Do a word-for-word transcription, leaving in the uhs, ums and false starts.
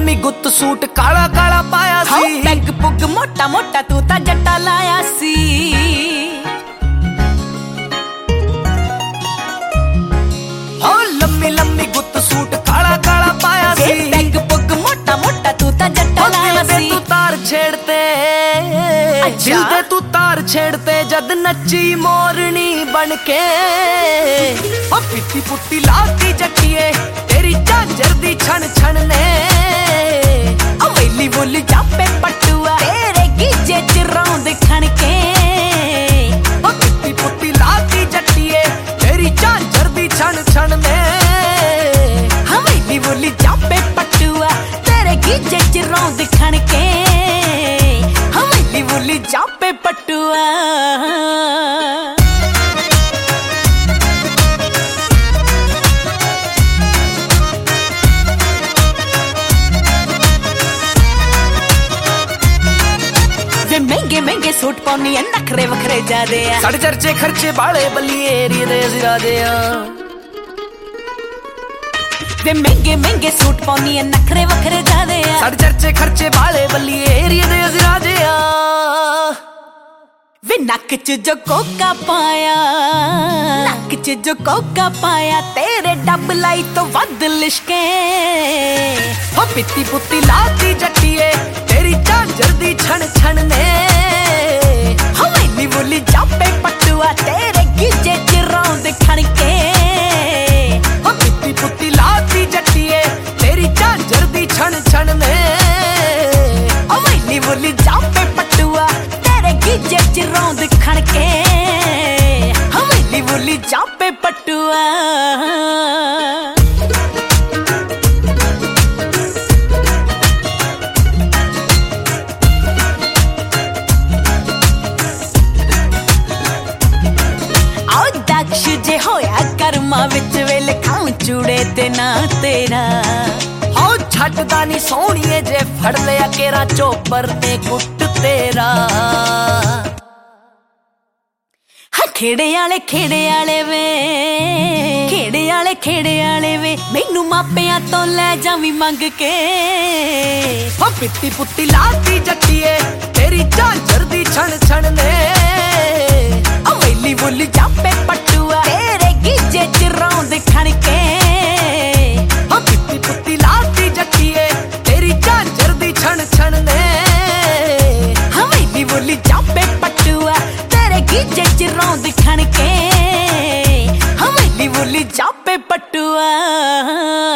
लम्मी गुत्त सूट काला काला पाया सी। पैग पुग मोटा मोटा तू ता जट्टा लाया सी। हो लम्मी लम्मी गुत्त सूट काला काला पाया सी। पैग पुग मोटा मोटा तू ता जट्टा लाया सी। तू तार छेड़ते दिल दे तू तार छेड़ते जद नच्ची मोरनी बनके। ओ पिट्टी पुट्टी लाती जट्टिए तेरी झांझर दी छन छन ने। ओ वेली वोली जापे पटुआ तेरे गीजे च रौंद खणके। ओ पिट्टी पुट्टी लाती जट्टिए तेरी झांझर दी छन छन ने। हाँ वेली वोली जापे पटुआ तेरे गीजे च रौंद खणके। हाँ वेली वोली जापे पटुआ। महंगे महंगे सूट पाउनी है नखरे वखरे जादे आ। साढ़े चर्चे खर्चे बाले बल्ली एरिए दे जिरादे आ। वे महंगे महंगे सूट पाउनी है नखरे वखरे जादे आ। साढ़े चर्चे खर्चे बाले बल्ली एरिए दे जिरादे आ। वे नक च जो कोका पाया नक च जो कोका पाया तेरे डब लाई तो वध लिशके। हो पिट्टी पुट्टी लाती जट्टिए तेरी झांझर दी छन छन ने। हवेली वोली जापे पटुआ तेरे गीजे च रौंद खणके। हो पिट्टी पुट्टी लाती जट्टिए तेरी झांझर दी छन छन ने। हवेली वोली जापे पटुआ तेरे गीजे च रौंद खणके। हवेली वोली जापे पटुआ। दक्ष जे होया कर्मा विच वेले खाऊं चूड़े ते ना तेरा। हो छटदा नी सोहणीए जे फड़ लिया केरा चोपर ते गुट तेरा। हाँ खेड़े आले खेड़े आले वे खेड़े आले खेड़े आले वे मैनू मापियां तो ले जावी मंग के। हो पिट्टी पुट्टी लाती जट्टिए तेरी झांझर दी छन छन ने। हवेली वोली जापे पटुआ तेरे गीजे च रौंद खणके। हो पिट्टी पुट्टी लाती जट्टिए तेरी झांझर दी छन छन ने। हवेली वोली जापे पटुआ तेरे गीजे च रौंद खणके। हवेली वोली जापे पटुआ।